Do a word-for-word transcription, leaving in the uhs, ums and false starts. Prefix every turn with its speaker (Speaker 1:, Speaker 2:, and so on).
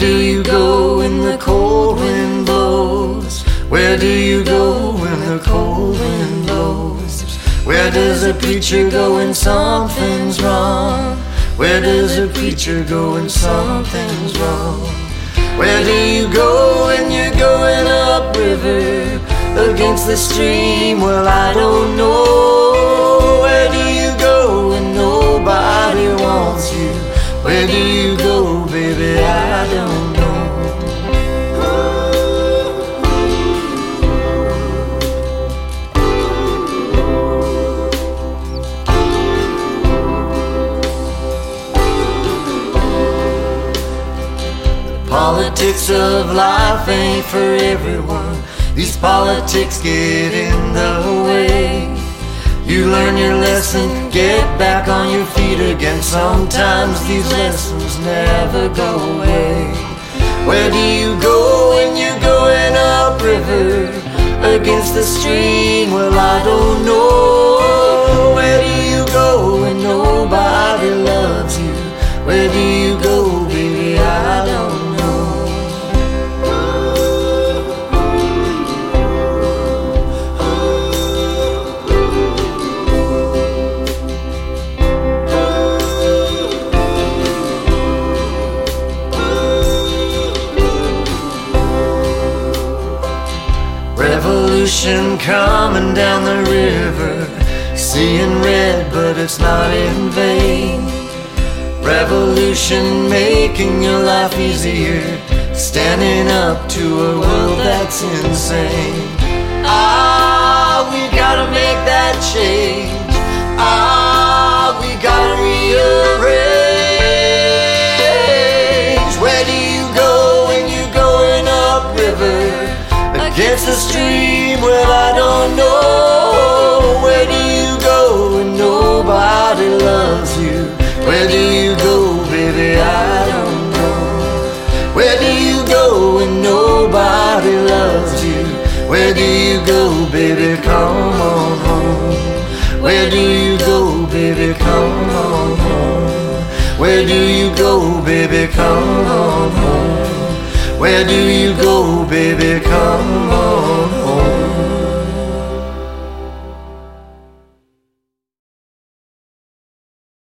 Speaker 1: do you go when the cold wind blows? Where do you go when the cold wind blows? Where does a preacher go when something's wrong? Where does a preacher go when something's wrong? Where do you go when you're going upriver against the stream? Well, I don't know. Where do you go when nobody wants you? Where do you go, baby? I don't know. Politics of life ain't for everyone. These politics get in the way. You learn your lesson, get back on your feet again. Sometimes these lessons never go away. Where do you go when you're going upriver against the stream? Well, I don't know. Where do you go when nobody loves you? Where do you go, baby? I don't know. Revolution coming down the river, seeing red but it's not in vain. Revolution making your life easier, standing up to a world that's insane. Ah, we gotta make that change. Ah, we gotta rearrange. Where do you go when you're going upriver against the stream? Well, I don't know. Where do you go when nobody loves you? Where do you go, baby? I don't know. Where do you go when nobody loves you? Where do you go, baby? Come on home. Where do you go, baby? Come on home. Where do you go, baby? Come on home. Where do you go, baby? Come on.